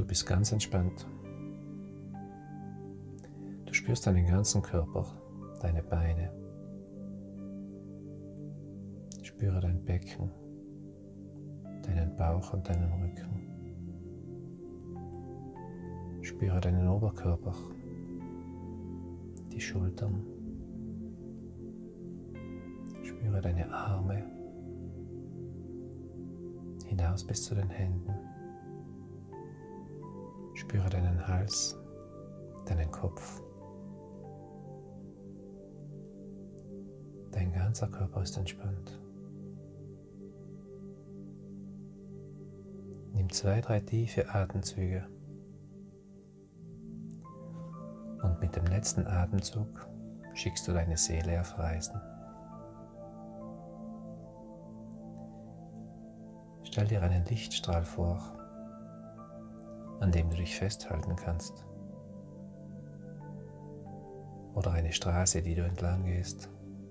Du bist ganz entspannt. Du spürst deinen ganzen Körper, deine Beine. Spüre dein Becken, deinen Bauch und deinen Rücken. Spüre deinen Oberkörper, die Schultern. Spüre deine Arme hinaus bis zu den Händen. Spüre deinen Hals, deinen Kopf. Dein ganzer Körper ist entspannt. Nimm 2, 3 tiefe Atemzüge. Und mit dem letzten Atemzug schickst du deine Seele auf Reisen. Stell dir einen Lichtstrahl vor, an dem du dich festhalten kannst. Oder eine Straße, die du entlang gehst.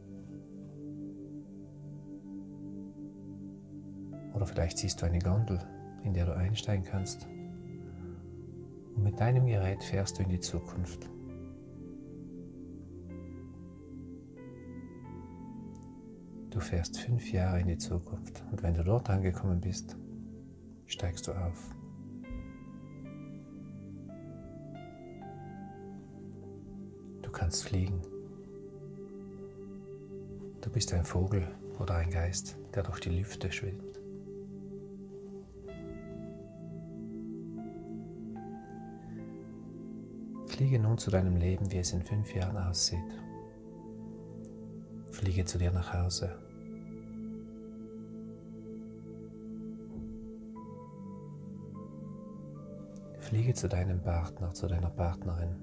Oder vielleicht siehst du eine Gondel, in der du einsteigen kannst. Und mit deinem Gerät fährst du in die Zukunft. Du fährst 5 Jahre in die Zukunft und wenn du dort angekommen bist, steigst du auf. Du kannst fliegen. Du bist ein Vogel oder ein Geist, der durch die Lüfte schwebt. Fliege nun zu deinem Leben, wie es in 5 Jahren aussieht. Fliege zu dir nach Hause. Fliege zu deinem Partner, zu deiner Partnerin.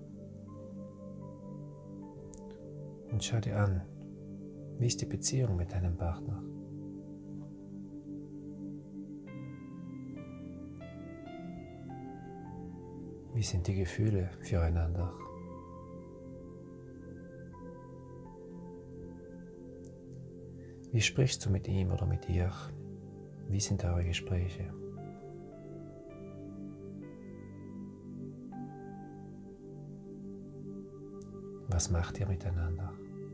Und schau dir an, wie ist die Beziehung mit deinem Partner? Wie sind die Gefühle füreinander? Wie sprichst du mit ihm oder mit ihr? Wie sind eure Gespräche? Was macht ihr miteinander?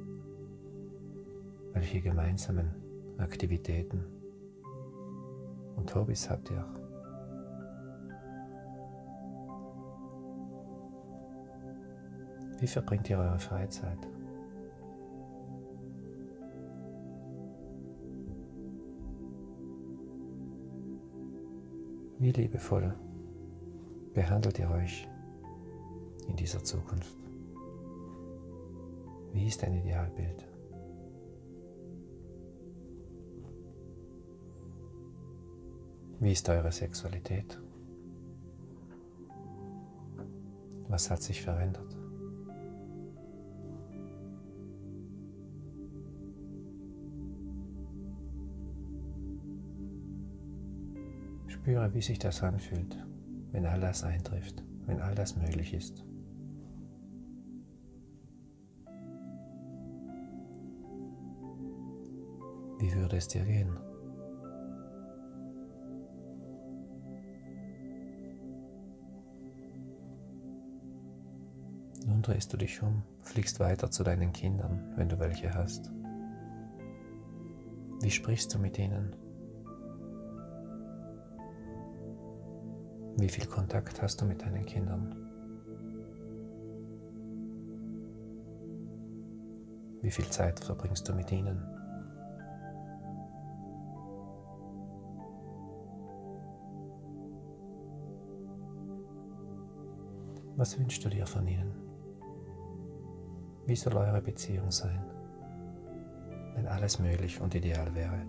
Welche gemeinsamen Aktivitäten und Hobbys habt ihr? Wie verbringt ihr eure Freizeit? Wie liebevoll behandelt ihr euch in dieser Zukunft? Wie ist dein Idealbild? Wie ist eure Sexualität? Was hat sich verändert? Spüre, wie sich das anfühlt, wenn all das eintrifft, wenn all das möglich ist. Wie würde es dir gehen? Nun drehst du dich um, fliegst weiter zu deinen Kindern, wenn du welche hast. Wie sprichst du mit ihnen? Wie viel Kontakt hast du mit deinen Kindern? Wie viel Zeit verbringst du mit ihnen? Was wünschst du dir von ihnen? Wie soll eure Beziehung sein, wenn alles möglich und ideal wäre?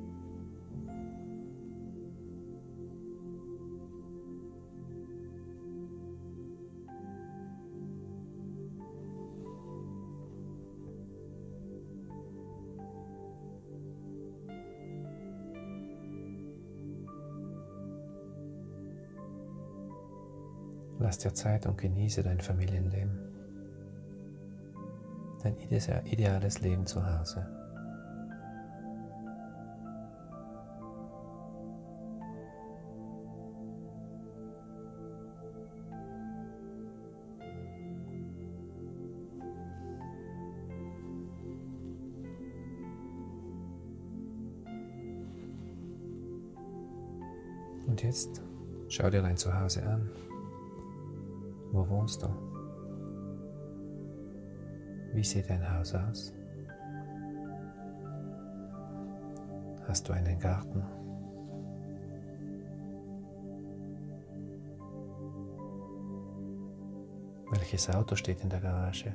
Lass dir Zeit und genieße dein Familienleben, dein ideales Leben zu Hause. Und jetzt schau dir dein Zuhause an. Wo wohnst du? Wie sieht dein Haus aus? Hast du einen Garten? Welches Auto steht in der Garage?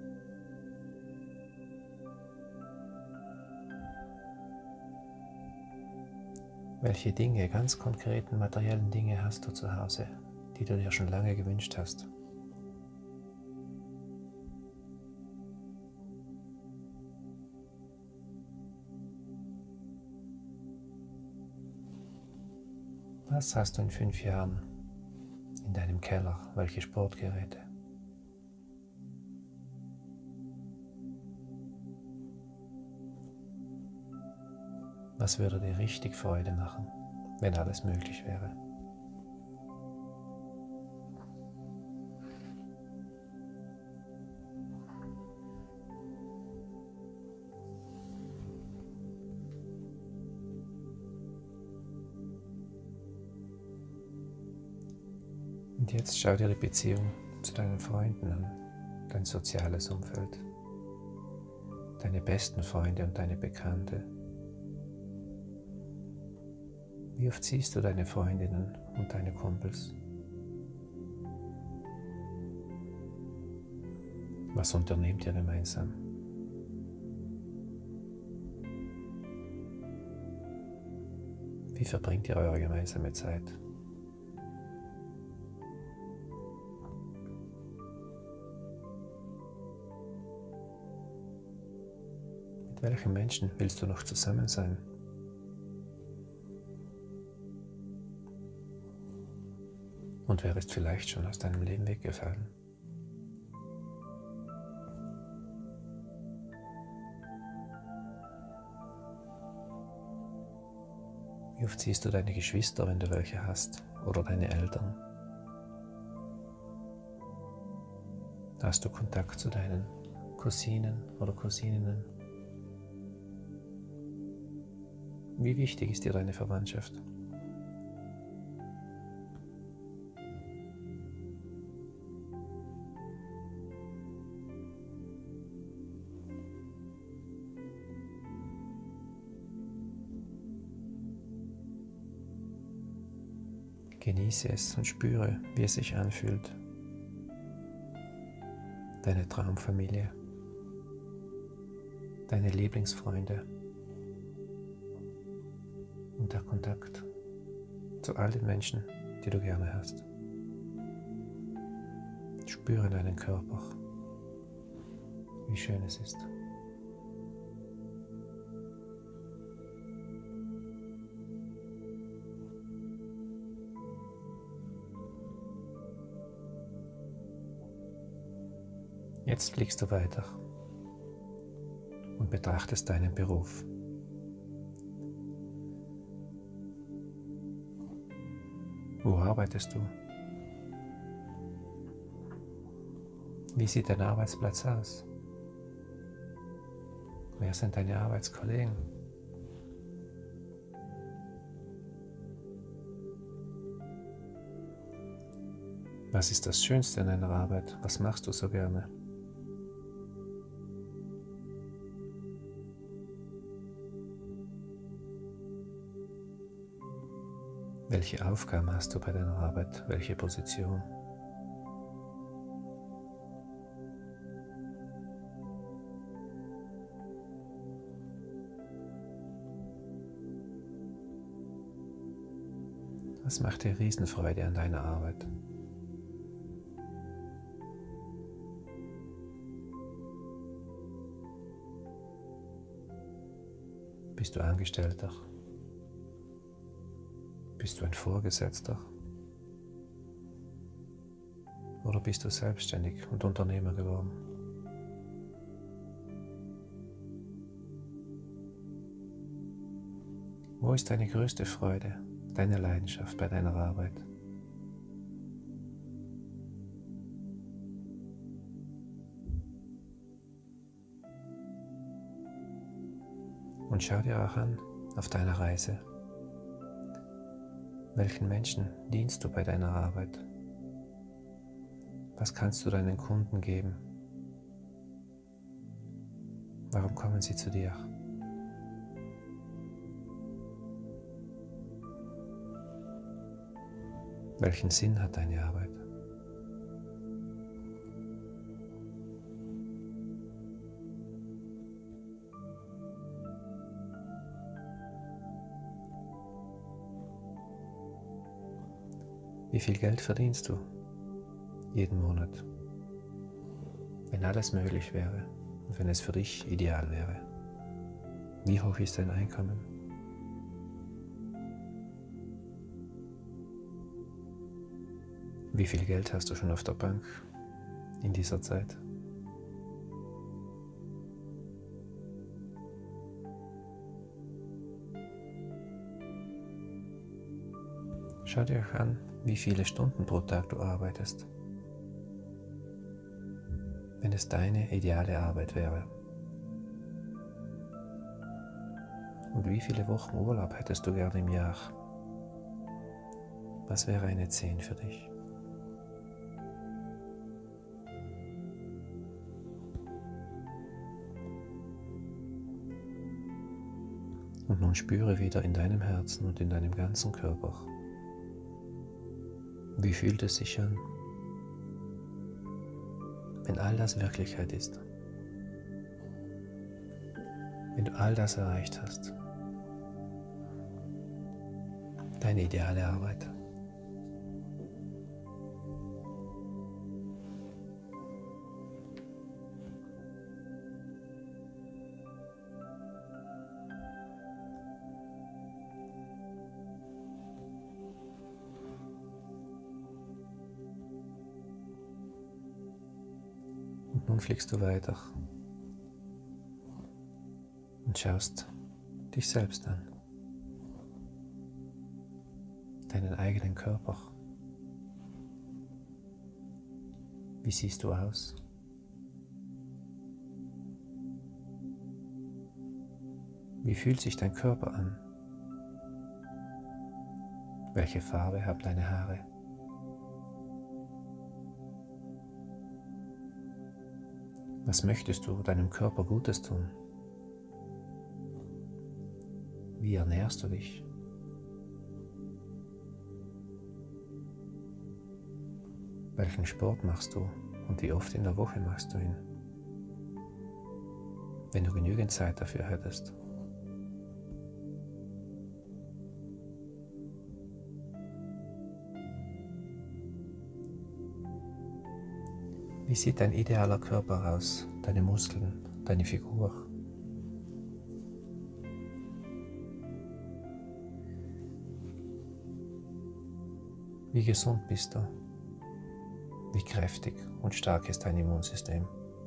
Welche Dinge, ganz konkreten materiellen Dinge hast du zu Hause, die du dir schon lange gewünscht hast? Was hast du in 5 Jahren in deinem Keller? Welche Sportgeräte? Was würde dir richtig Freude machen, wenn alles möglich wäre? Und jetzt schau dir die Beziehung zu deinen Freunden an, dein soziales Umfeld, deine besten Freunde und deine Bekannte. Wie oft siehst du deine Freundinnen und deine Kumpels? Was unternehmt ihr gemeinsam? Wie verbringt ihr eure gemeinsame Zeit? Mit welchen Menschen willst du noch zusammen sein? Und wer ist vielleicht schon aus deinem Leben weggefallen? Wie oft siehst du deine Geschwister, wenn du welche hast, oder deine Eltern? Hast du Kontakt zu deinen Cousinen oder Cousininnen? Wie wichtig ist dir deine Verwandtschaft? Genieße es und spüre, wie es sich anfühlt. Deine Traumfamilie, deine Lieblingsfreunde und der Kontakt zu all den Menschen, die du gerne hast. Spüre deinen Körper, wie schön es ist. Jetzt fliegst du weiter und betrachtest deinen Beruf. Wo arbeitest du? Wie sieht dein Arbeitsplatz aus? Wer sind deine Arbeitskollegen? Was ist das Schönste an deiner Arbeit? Was machst du so gerne? Welche Aufgaben hast du bei deiner Arbeit? Welche Position? Was macht dir Riesenfreude an deiner Arbeit? Bist du Angestellter? Bist du ein Vorgesetzter? Oder bist du selbstständig und Unternehmer geworden? Wo ist deine größte Freude, deine Leidenschaft bei deiner Arbeit? Und schau dir auch an auf deiner Reise, Welchen Menschen dienst du bei deiner Arbeit? Was kannst du deinen Kunden geben? Warum kommen sie zu dir? Welchen Sinn hat deine Arbeit? Wie viel Geld verdienst du jeden Monat? Wenn alles möglich wäre und wenn es für dich ideal wäre, wie hoch ist dein Einkommen? Wie viel Geld hast du schon auf der Bank in dieser Zeit? Schau dir auch an, wie viele Stunden pro Tag du arbeitest, wenn es deine ideale Arbeit wäre. Und wie viele Wochen Urlaub hättest du gerne im Jahr? Was wäre eine 10 für dich? Und nun spüre wieder in deinem Herzen und in deinem ganzen Körper, wie fühlt es sich an, wenn all das Wirklichkeit ist? Wenn du all das erreicht hast, deine ideale Arbeit. Und nun fliegst du weiter und schaust dich selbst an, deinen eigenen Körper. Wie siehst du aus? Wie fühlt sich dein Körper an? Welche Farbe haben deine Haare? Was möchtest du deinem Körper Gutes tun? Wie ernährst du dich? Welchen Sport machst du und wie oft in der Woche machst du ihn? Wenn du genügend Zeit dafür hättest. Wie sieht dein idealer Körper aus? Deine Muskeln, deine Figur? Wie gesund bist du? Wie kräftig und stark ist dein Immunsystem?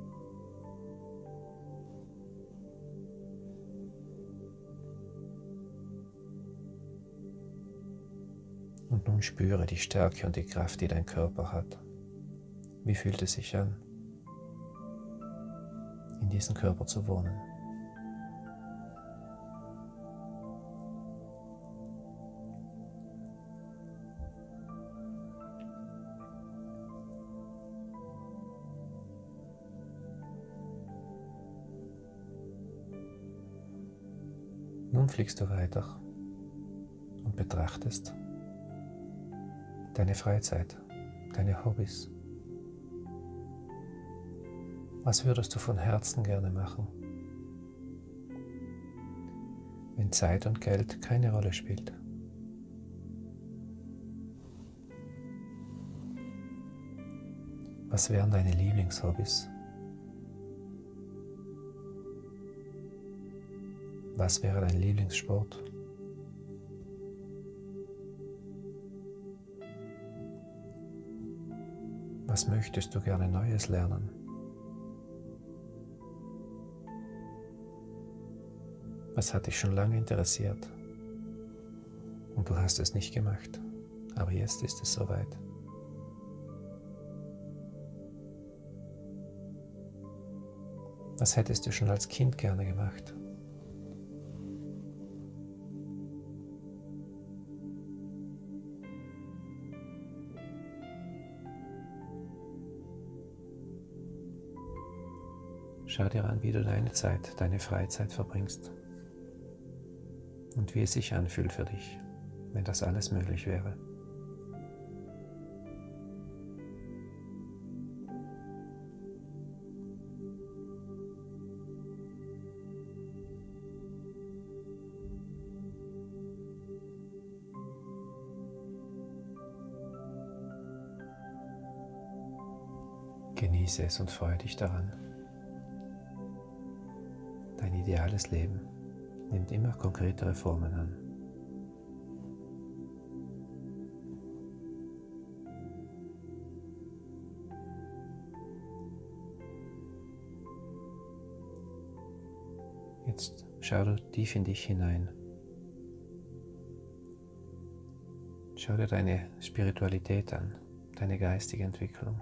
Und nun spüre die Stärke und die Kraft, die dein Körper hat. Wie fühlt es sich an, in diesem Körper zu wohnen? Nun fliegst du weiter und betrachtest deine Freizeit, deine Hobbys. Was würdest du von Herzen gerne machen, wenn Zeit und Geld keine Rolle spielt? Was wären deine Lieblingshobbys? Was wäre dein Lieblingssport? Was möchtest du gerne Neues lernen? Was hat dich schon lange interessiert und du hast es nicht gemacht, aber jetzt ist es soweit. Was hättest du schon als Kind gerne gemacht? Schau dir an, wie du deine Zeit, deine Freizeit verbringst und wie es sich anfühlt für dich, wenn das alles möglich wäre. Genieße es und freue dich daran. Dein ideales Leben nimmt immer konkretere Formen an. Jetzt schau du tief in dich hinein. Schau dir deine Spiritualität an, deine geistige Entwicklung.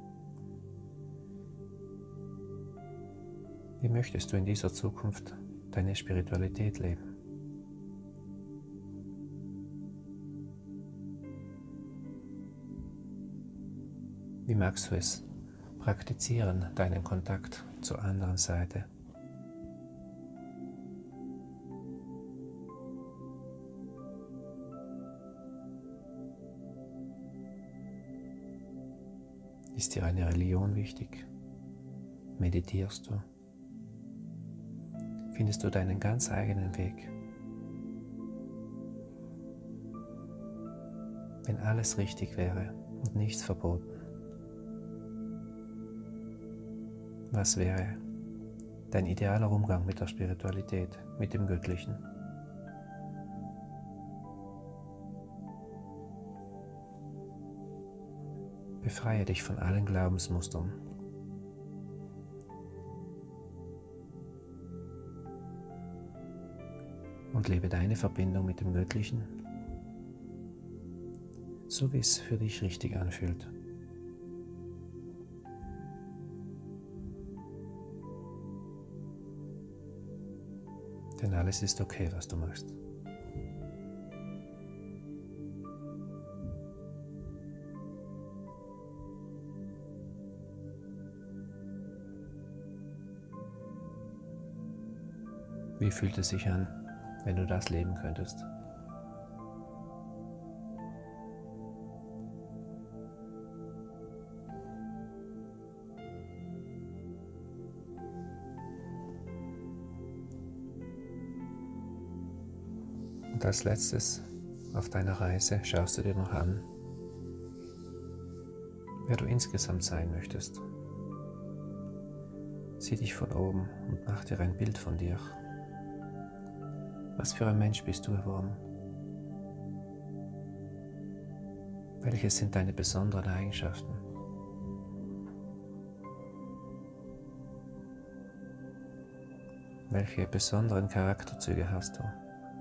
Wie möchtest du in dieser Zukunft deine Spiritualität leben? Wie magst du es praktizieren, deinen Kontakt zur anderen Seite? Ist dir eine Religion wichtig? Meditierst du? Findest du deinen ganz eigenen Weg? Wenn alles richtig wäre und nichts verboten, was wäre dein idealer Umgang mit der Spiritualität, mit dem Göttlichen? Befreie dich von allen Glaubensmustern. Und lebe deine Verbindung mit dem Göttlichen, so wie es für dich richtig anfühlt. Denn alles ist okay, was du machst. Wie fühlt es sich an, wenn du das leben könntest? Und als letztes auf deiner Reise schaust du dir noch an, wer du insgesamt sein möchtest. Sieh dich von oben und mach dir ein Bild von dir. Was für ein Mensch bist du geworden? Welche sind deine besonderen Eigenschaften? Welche besonderen Charakterzüge hast du?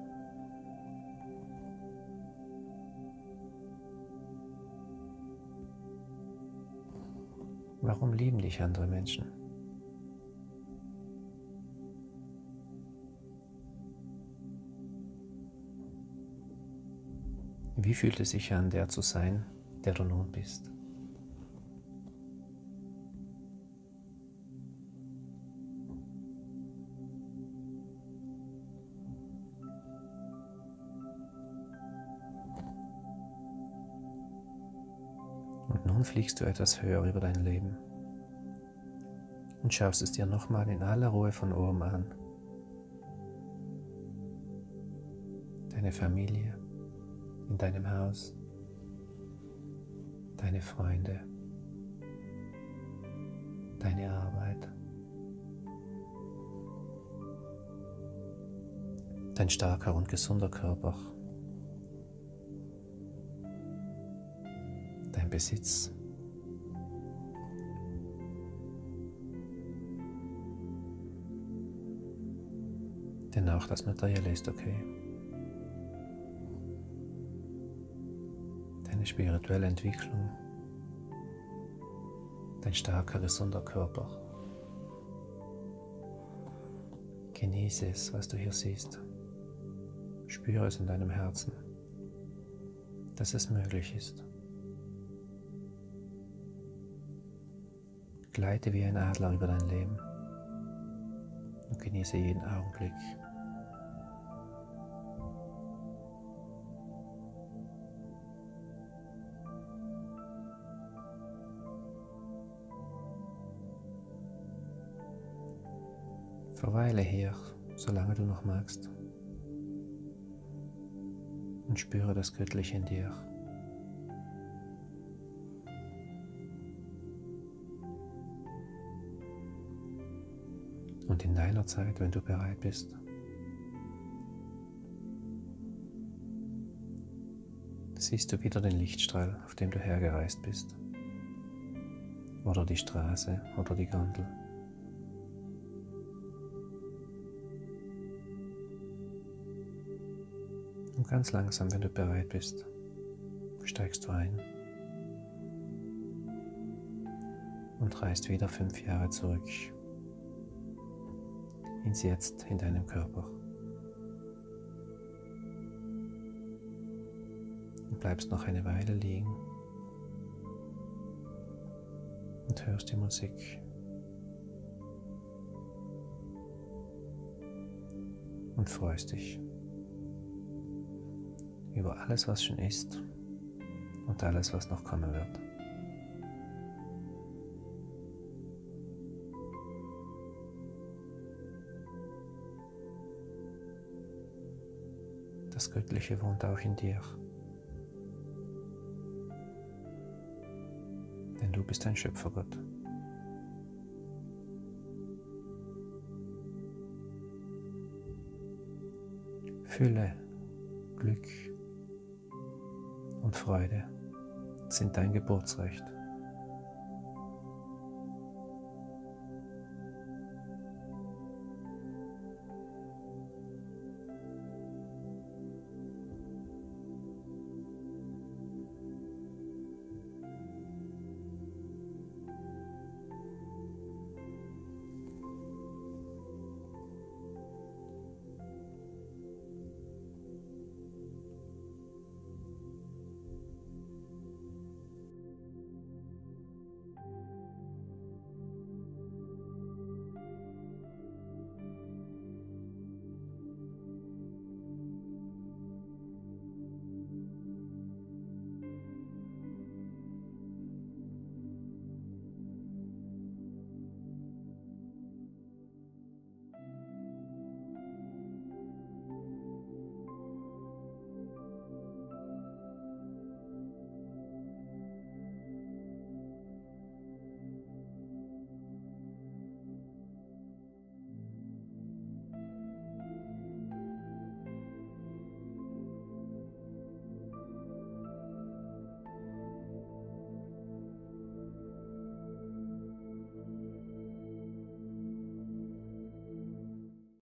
Warum lieben dich andere Menschen? Wie fühlt es sich an, der zu sein, der du nun bist? Und nun fliegst du etwas höher über dein Leben und schaust es dir nochmal in aller Ruhe von oben an. Deine Familie in deinem Haus, deine Freunde, deine Arbeit, dein starker und gesunder Körper, dein Besitz, denn auch das Materielle ist okay. Deine spirituelle Entwicklung, dein starker, gesunder Körper. Genieße es, was du hier siehst. Spüre es in deinem Herzen, dass es möglich ist. Gleite wie ein Adler über dein Leben und genieße jeden Augenblick. Verweile hier, solange du noch magst, und spüre das Göttliche in dir. Und in deiner Zeit, wenn du bereit bist, siehst du wieder den Lichtstrahl, auf dem du hergereist bist, oder die Straße oder die Gondel. Und ganz langsam, wenn du bereit bist, steigst du ein und reist wieder 5 Jahre zurück ins Jetzt in deinem Körper. Und bleibst noch eine Weile liegen und hörst die Musik. Und freust dich über alles, was schon ist und alles, was noch kommen wird. Das Göttliche wohnt auch in dir, denn du bist ein Schöpfergott. Fülle, Glück und Freude sind dein Geburtsrecht.